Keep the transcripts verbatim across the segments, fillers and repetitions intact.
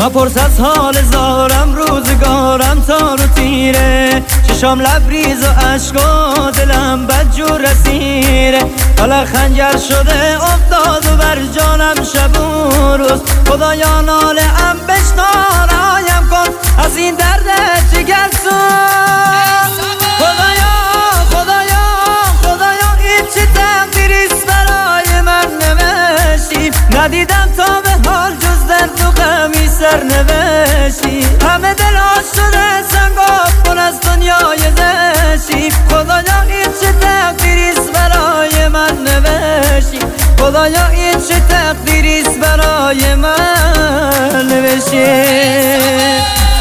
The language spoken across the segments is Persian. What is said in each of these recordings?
مپرس از حال زارم، روزگارم تار و تیره، چشام لبریز و عشق و دلم بدجور رسیره. حالا خنجر شده افتاد و بر جانم شب و روز، خدایا ناله ام بشنو رایم کن از این درد جگرسوز. خدایا خدایا خدایا این چه تقدیریست برای من نوشتی، ندیدم تا به حال جز درد و غمی سرنوشتی. همه دل ها شده سنگاب پر از دنیای زشتی، خدایا این چه تقدیریست برای من نوشتی، خدایا این چه تقدیریست برای من نوشتی.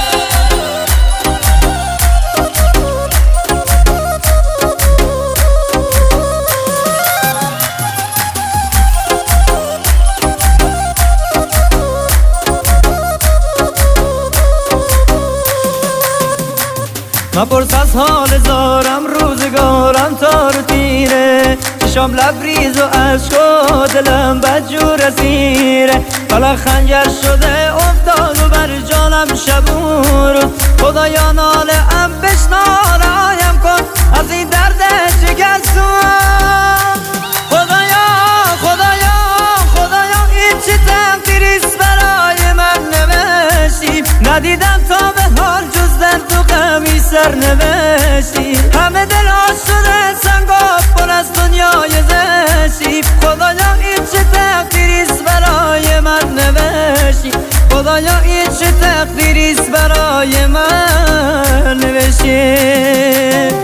مپرس از حال زارم، روزگارم تار و تیره، چشام لبریز و عشق و دلم بدجور اسیره. حالا خنجر شده افتاد و بر جانم شب و روز، خدایا ناله ام بشنو رایم کن از این درد جگرسوز. خدایا خدایا خدایا این چه تقدیریست برای من نوشتی، ندیدم تا به حال جز درد و غمی سرنوشتی. همه دل ها شده سنگاب پر از دنیای زشتی، خدایا این چه تقدیریست برای من نوشتی، خدایا این چه تقدیریست برای من نوشتی.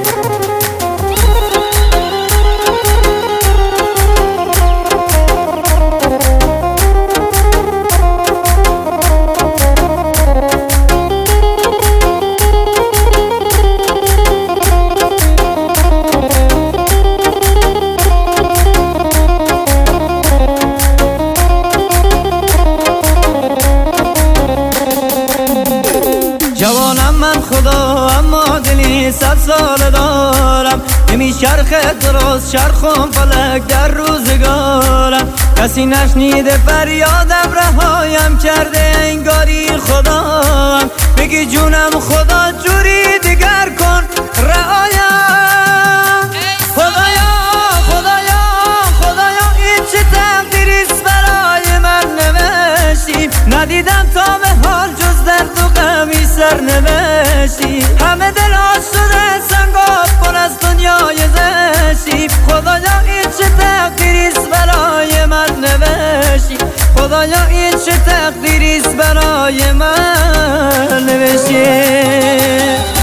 جوانم من خدا اما دلی صد سال دارم، نمیچرخه درست چرخم فلک در روزگارم. کسی نشنیده فریادم رهایم کرده انگاری خداام، بگی جونم خدا جوری دیگر کن رعایم. خدایا خدایا خدایا این چه تقدیریست برای من نوشتی، ندیدم تا به حال جز درد و غمی سرنوشتی. همه دل ها شده سنگاب پر از دنیای زشتی، خدایا این چه تقدیریست برای من نوشتی، خدایا این چه تقدیریست برای من نوشتی.